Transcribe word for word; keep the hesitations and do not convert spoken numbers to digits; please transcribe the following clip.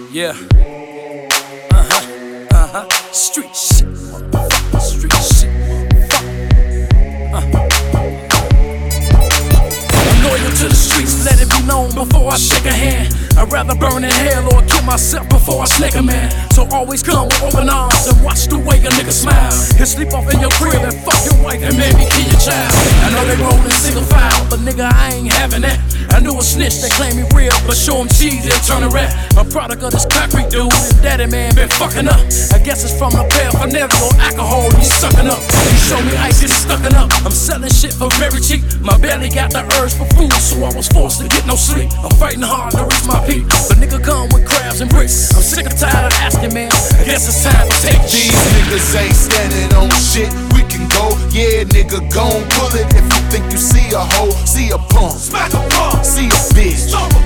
Yeah. Uh-huh. Uh-huh. Street shit. Motherfucker. Street shit. Fuck. Uh. I'm loyal to the streets, let it be known before I shake a hand. I'd rather burn in hell or kill myself before I snake a man. So always come with open arms and watch the way a nigga smile. He'll sleep off in your crib and fuck your wife and maybe kill your child. I know they rollin' single file, but nigga I ain't having that. I knew a snitch that claim he real, but show him cheese and turn a rat. A product of this concrete dude, his daddy man been fucking up. I guess it's from the paraphernalia or alcohol he's sucking up. He show me ice, he's stuckin' up. I'm selling shit for very cheap. My belly got the urge for food, so I was forced to get no sleep. I'm fighting hard to reach my peak, but nigga come with crabs and bricks. I'm sick and tired of asking, man. I guess it's time to take These niggas ain't standing on shit. We can go, yeah, nigga, gon' pull it. If you think you see a hoe, see a pump, smack a pump, see a bitch,